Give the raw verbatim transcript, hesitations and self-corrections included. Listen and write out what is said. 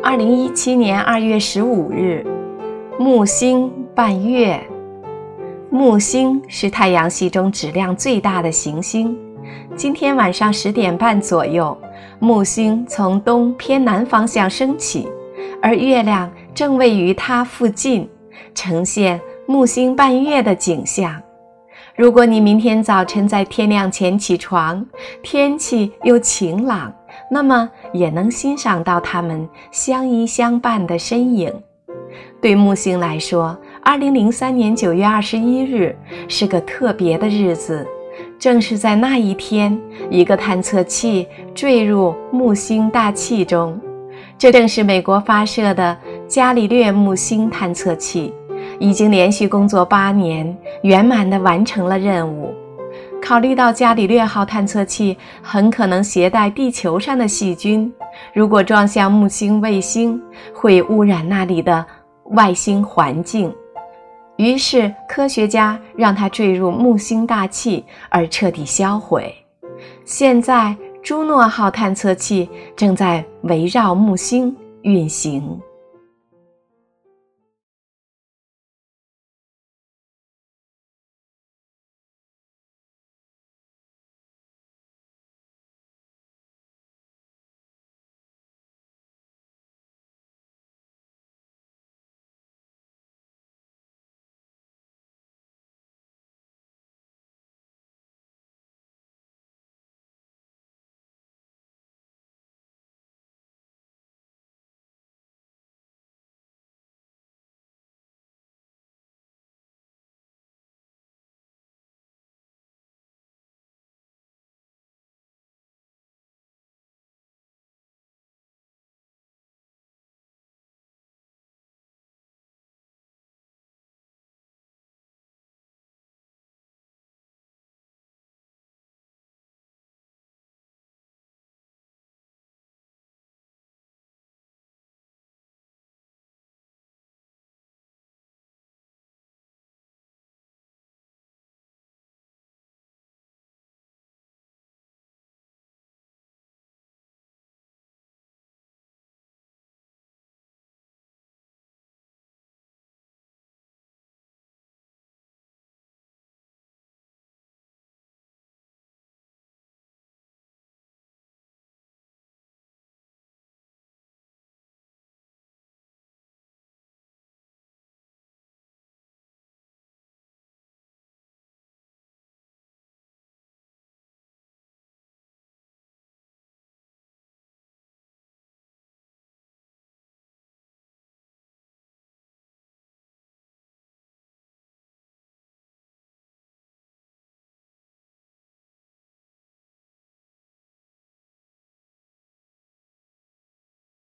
二零一七年二月十五日，木星伴月。木星是太阳系中质量最大的行星。今天晚上十点半左右，木星从东偏南方向升起，而月亮正位于它附近，呈现木星伴月的景象。如果你明天早晨在天亮前起床，天气又晴朗，那么也能欣赏到它们相依相伴的身影。对木星来说，二零零三年九月二十一日是个特别的日子，正是在那一天，一个探测器坠入木星大气中。这正是美国发射的伽利略木星探测器，已经连续工作八年，圆满地完成了任务。考虑到伽利略号探测器很可能携带地球上的细菌，如果撞向木星卫星，会污染那里的外星环境。于是科学家让它坠入木星大气而彻底销毁。现在朱诺号探测器正在围绕木星运行。